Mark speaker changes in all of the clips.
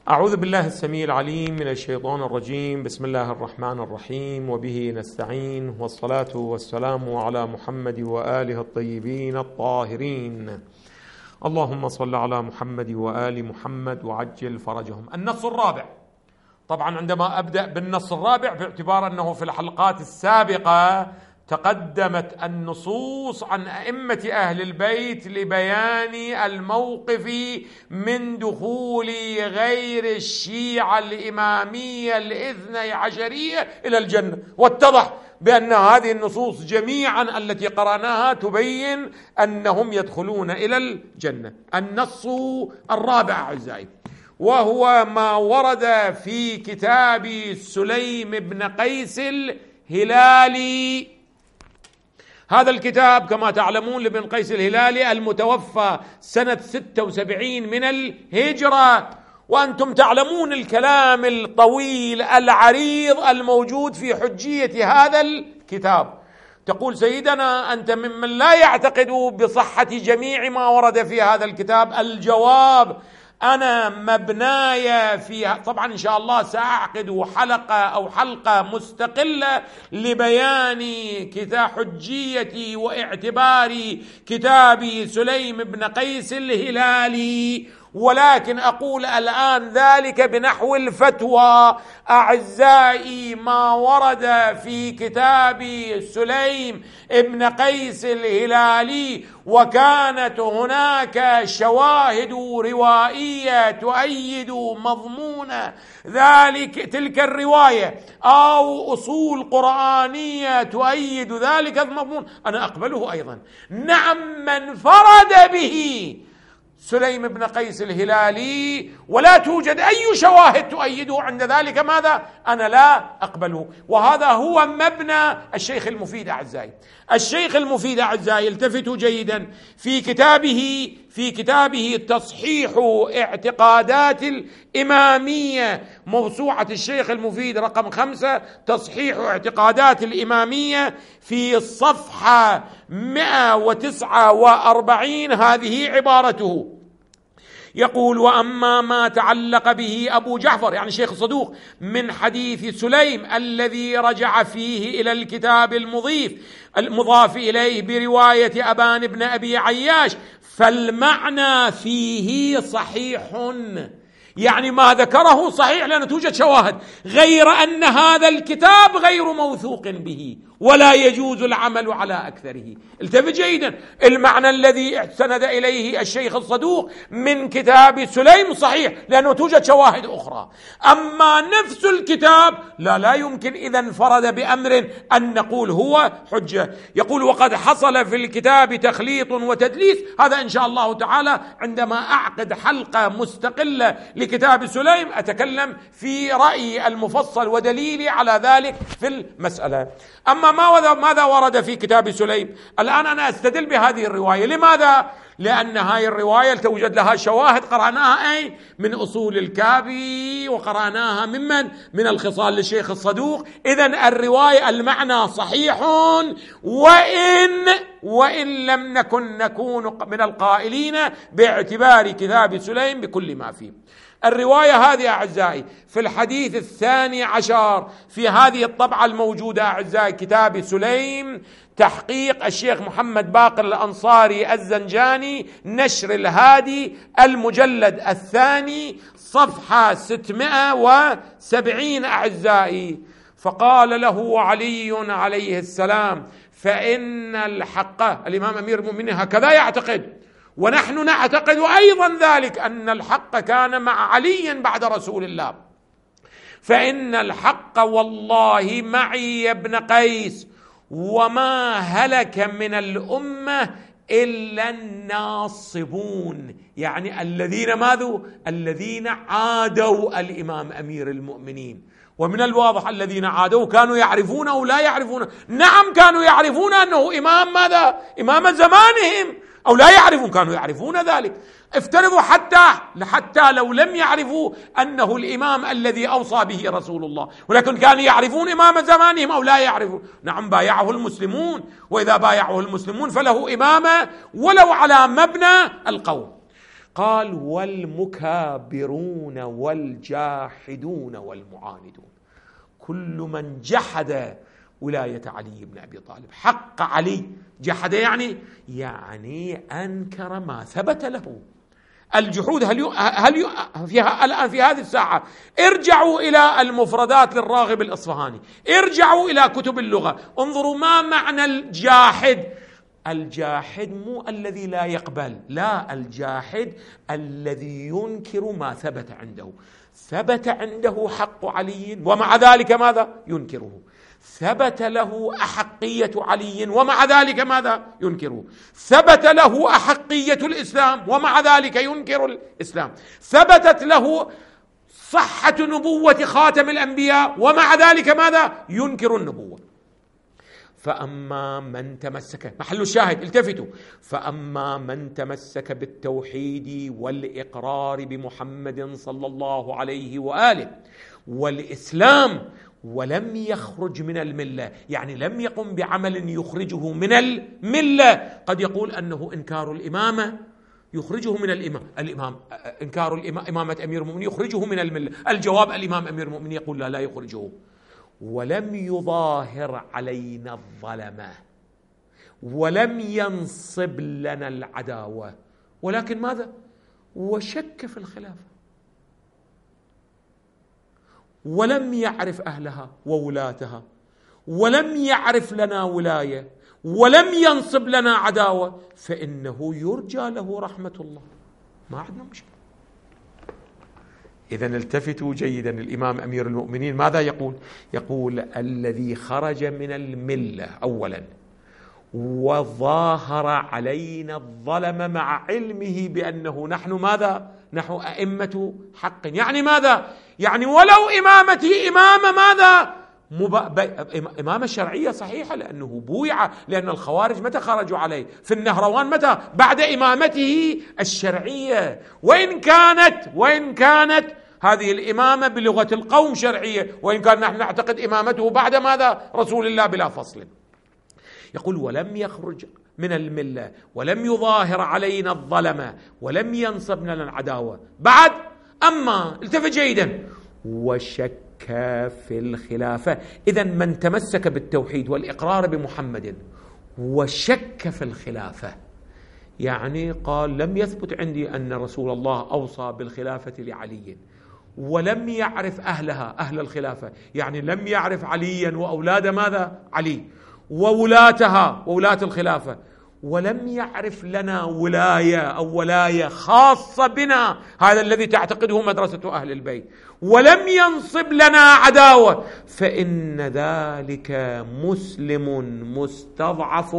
Speaker 1: أعوذ بالله السميع العليم من الشيطان الرجيم. بسم الله الرحمن الرحيم، وبه نستعين، والصلاة والسلام على محمد وآله الطيبين الطاهرين. اللهم صل على محمد وآل محمد وعجل فرجهم. النص الرابع. طبعا عندما أبدأ بالنص الرابع باعتبار أنه في الحلقات السابقة تقدمت النصوص عن أئمة أهل البيت لبيان الموقف من دخول غير الشيعة الإمامية الاثني عشرية إلى الجنة، واتضح بأن هذه النصوص جميعا التي قرأناها تبين أنهم يدخلون إلى الجنة. النص الرابع أعزائي وهو ما ورد في كتاب سليم بن قيس الهلالي. هذا الكتاب كما تعلمون لابن قيس الهلالي المتوفى سنة 76 من الهجرة، وأنتم تعلمون الكلام الطويل العريض الموجود في حجية هذا الكتاب. تقول سيدنا أنت ممن لا يعتقد بصحة جميع ما ورد في هذا الكتاب. الجواب: أنا مبناي فيها. طبعا إن شاء الله سأعقد حلقة مستقلة لبيان حجية واعتبار كتاب سليم بن قيس الهلالي، ولكن أقول الآن ذلك بنحو الفتوى. أعزائي، ما ورد في كتاب سليم ابن قيس الهلالي وكانت هناك شواهد روائية تؤيد مضمون تلك الرواية أو أصول قرآنية تؤيد ذلك المضمون، أنا أقبله أيضا. نعم، من فرد به سليم بن قيس الهلالي ولا توجد أي شواهد تؤيده عند ذلك، ماذا؟ أنا لا أقبله. وهذا هو مبنى الشيخ المفيد أعزائي. الشيخ المفيد أعزائي التفتوا جيدا في كتابه تصحيح اعتقادات الإمامية، موسوعة الشيخ المفيد رقم 5، تصحيح اعتقادات الإمامية، في الصفحة 149 هذه عبارته. يقول: وأما ما تعلق به أبو جعفر، يعني الشيخ الصدوق، من حديث سليم الذي رجع فيه إلى الكتاب المضاف إليه برواية أبان بن أبي عياش، فالمعنى فيه صحيح، يعني ما ذكره صحيح لأن توجد شواهد، غير أن هذا الكتاب غير موثوق به ولا يجوز العمل على أكثره. التفت جيدا، المعنى الذي استند إليه الشيخ الصدوق من كتاب سليم صحيح لأنه توجد شواهد أخرى، أما نفس الكتاب لا يمكن إذا انفرد بأمر أن نقول هو حجة. يقول: وقد حصل في الكتاب تخليط وتدليس. هذا إن شاء الله تعالى عندما أعقد حلقة مستقلة لكتاب سليم أتكلم في رأيي المفصل ودليلي على ذلك في المسألة. أما ماذا ورد في كتاب سليم؟ الآن أنا أستدل بهذه الرواية. لماذا؟ لأن هذه الرواية توجد لها شواهد قرأناها من أصول الكافي، وقرأناها من الخصال للشيخ الصدوق. إذن الرواية المعنى صحيح، وإن لم نكون من القائلين باعتبار كتاب سليم بكل ما فيه. الرواية هذه أعزائي في الحديث 12 في هذه الطبعة الموجودة أعزائي، كتاب سليم، تحقيق الشيخ محمد باقر الأنصاري الزنجاني، نشر الهادي، المجلد 2، صفحة 670 أعزائي. فقال له علي عليه السلام: فإن الحق، الإمام أمير المؤمنين هكذا يعتقد، ونحن نعتقد أيضا ذلك، أن الحق كان مع علي بعد رسول الله. فإن الحق والله معي يا ابن قيس، وما هلك من الأمة إلا الناصبون، يعني الذين عادوا الإمام أمير المؤمنين. ومن الواضح الذين عادوا كانوا يعرفون أو لا يعرفون. نعم، كانوا يعرفون أنه إمام إمام زمانهم، أو لا يعرفون، كانوا يعرفون ذلك. افترضوا حتى لو لم يعرفوا أنه الإمام الذي أوصى به رسول الله، ولكن كانوا يعرفون إمام زمانهم أو لا يعرفون. نعم، بايعه المسلمون، وإذا بايعه المسلمون فله إمامة ولو على مبنى القوم. قال والمكابرون والجاحدون والمعاندون، كل من جحد ولاية علي بن أبي طالب، حق علي، جحد يعني أنكر ما ثبت له. الجحود هل فيها الآن في هذه الساعة؟ ارجعوا إلى المفردات للراغب الإصفهاني، ارجعوا إلى كتب اللغة، انظروا ما معنى الجاحد. الجاحد مو الذي لا يقبل، لا، الجاحد الذي ينكر ما ثبت عنده. ثبت عنده حق علي ومع ذلك ماذا؟ ينكره. ثبت له أحقية علي ومع ذلك ماذا؟ ينكره. ثبت له أحقية الإسلام ومع ذلك ينكر الإسلام. ثبتت له صحة نبوة خاتم الأنبياء ومع ذلك ماذا؟ ينكر النبوة. فأما من تمسك، محل الشاهد، التفتوا، فأما من تمسك بالتوحيد والإقرار بمحمد صلى الله عليه وآله والإسلام ولم يخرج من الملة، يعني لم يقم بعمل يخرجه من الملة. قد يقول أنه إنكار الإمامة يخرجه من الإمام، إنكار إمامة أمير المؤمنين يخرجه من الملة. الجواب الإمام أمير المؤمنين يقول لا يخرجه. ولم يظاهر علينا الظلمة ولم ينصب لنا العداوة، ولكن ماذا؟ وشك في الخلافة، ولم يعرف أهلها وولاتها، ولم يعرف لنا ولاية، ولم ينصب لنا عداوة، فإنه يرجى له رحمة الله. ما عندنا مشكلة. إذن التفتوا جيدا، الإمام أمير المؤمنين ماذا يقول؟ يقول الذي خرج من الملة أولا وظاهر علينا الظلم مع علمه بأنه نحن ماذا؟ نحن أئمة حق، يعني ماذا؟ يعني ولو إمامتي إمامة ماذا؟ إمامة شرعية صحيحة، لأنه بويع، لأن الخوارج متى خرجوا عليه؟ في النهروان. متى؟ بعد إمامته الشرعية. وإن كانت هذه الإمامة بلغة القوم شرعية، وإن كان نحن نعتقد إمامته بعد ماذا؟ رسول الله بلا فصل. يقول ولم يخرج من الملة ولم يظاهر علينا الظلمة ولم ينصب لنا العداوة. بعد أما التفت جيدا، وشك في الخلافة. إذن من تمسك بالتوحيد والإقرار بمحمد وشك في الخلافة، يعني قال لم يثبت عندي أن رسول الله أوصى بالخلافة لعلي، ولم يعرف أهلها، أهل الخلافة، يعني لم يعرف عليا وأولاد ماذا؟ علي، وولاتها، وولاة الخلافة، ولم يعرف لنا ولاية أو ولاية خاصة بنا، هذا الذي تعتقده مدرسة أهل البيت، ولم ينصب لنا عداوة، فإن ذلك مسلم مستضعف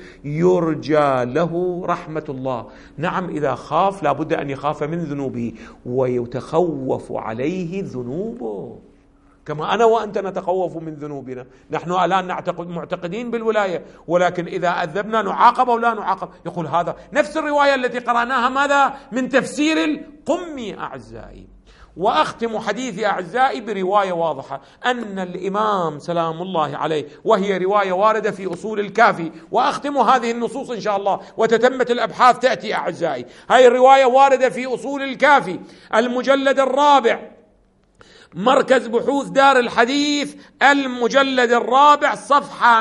Speaker 1: يرجى له رحمة الله. نعم، إذا خاف لابد أن يخاف من ذنوبه ويتخوف عليه ذنوبه، كما أنا وأنت نتخوف من ذنوبنا. نحن الآن معتقدين بالولاية، ولكن إذا أذبنا نعاقب أو لا نعاقب. يقول هذا نفس الرواية التي قرأناها ماذا؟ من تفسير القمي أعزائي. وأختم حديثي أعزائي برواية واضحة أن الإمام سلام الله عليه، وهي رواية واردة في أصول الكافي، وأختم هذه النصوص إن شاء الله وتتمت الأبحاث تأتي أعزائي. هذه الرواية واردة في أصول الكافي المجلد الرابع، مركز بحوث دار الحديث، المجلد الرابع، صفحة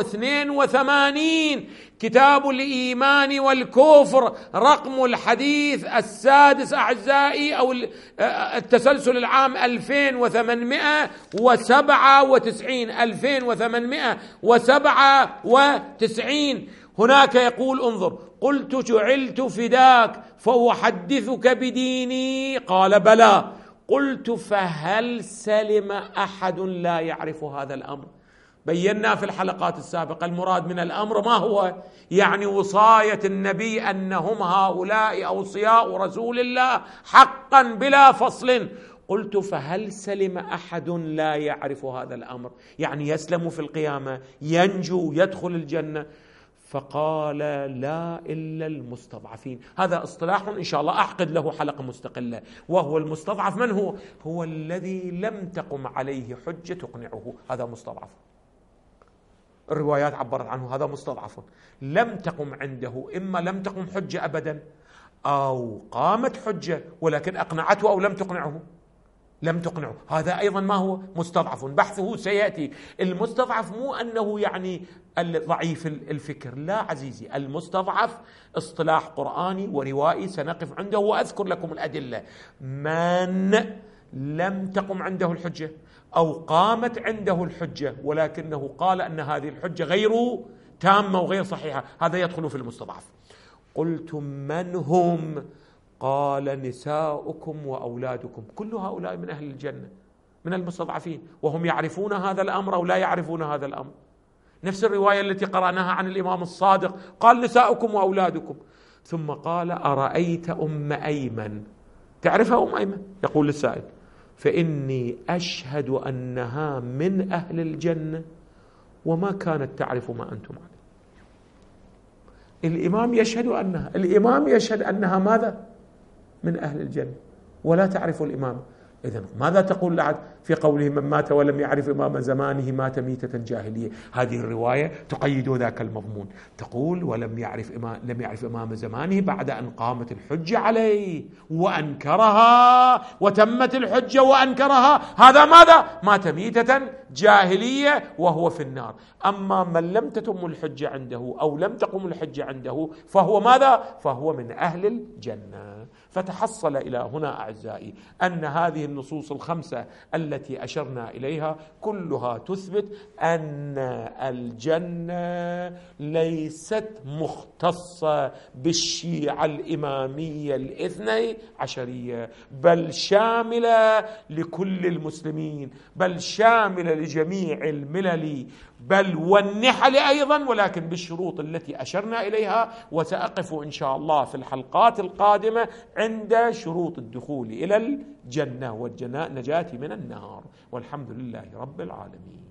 Speaker 1: 182، كتاب الإيمان والكفر، رقم الحديث السادس أعزائي، أو التسلسل العام 2897، 2897. هناك يقول انظر: قلت جعلت فداك فأحدثك بديني، قال بلى. قلت فهل سلم أحد لا يعرف هذا الأمر؟ بينا في الحلقات السابقة المراد من الأمر ما هو، يعني وصاية النبي أنهم هؤلاء أوصياء رسول الله حقا بلا فصل. قلت فهل سلم أحد لا يعرف هذا الأمر، يعني يسلم في القيامة، ينجو، يدخل الجنة؟ فقال لا إلا المستضعفين. هذا اصطلاح إن شاء الله أعقد له حلقة مستقلة. وهو المستضعف من هو؟ هو الذي لم تقم عليه حجة تقنعه، هذا مستضعف. الروايات عبرت عنه هذا مستضعف، لم تقم عنده، إما لم تقم حجة أبدا، أو قامت حجة ولكن أقنعته أو لم تقنعه، لم تقنعه، هذا أيضا ما هو مستضعف، بحثه سيأتي. المستضعف مو أنه يعني ضعيف الفكر، لا عزيزي، المستضعف اصطلاح قرآني وروائي سنقف عنده وأذكر لكم الأدلة. من لم تقم عنده الحجة أو قامت عنده الحجة ولكنه قال أن هذه الحجة غير تامة وغير صحيحة، هذا يدخل في المستضعف. قلتم من هم؟ قال نساؤكم وأولادكم، كل هؤلاء من أهل الجنة من المستضعفين، وهم يعرفون هذا الأمر أو لا يعرفون هذا الأمر. نفس الرواية التي قرأناها عن الإمام الصادق، قال نساؤكم وأولادكم، ثم قال أرأيت أم أيمن، تعرفها أم أيمن؟ يقول للسائل فإني أشهد أنها من أهل الجنة وما كانت تعرف ما أنتم عليه. الإمام يشهد أنها، الإمام يشهد أنها ماذا؟ من أهل الجنة ولا تعرف الإمام. إذن ماذا تقول لعد في قوله من مات ولم يعرف إمام زمانه مات ميتة جاهلية؟ هذه الرواية تقيد ذاك المضمون، تقول ولم يعرف لم يعرف إمام زمانه بعد أن قامت الحجة عليه وأنكرها وتمت الحجة وأنكرها، هذا ماذا؟ مات ميتة جاهلية وهو في النار. أما من لم تتم الحجة عنده أو لم تقم الحجة عنده فهو ماذا؟ فهو من أهل الجنة. فتحصل إلى هنا أعزائي أن هذه النصوص الخمسة التي أشرنا إليها كلها تثبت أن الجنة ليست مختصة بالشيعة الإمامية الاثني عشرية، بل شاملة لكل المسلمين، بل شاملة لجميع الملل، بل والنحل أيضا، ولكن بالشروط التي أشرنا إليها. وسأقف إن شاء الله في الحلقات القادمة عند شروط الدخول إلى الجنة والنجاة من النار. والحمد لله رب العالمين.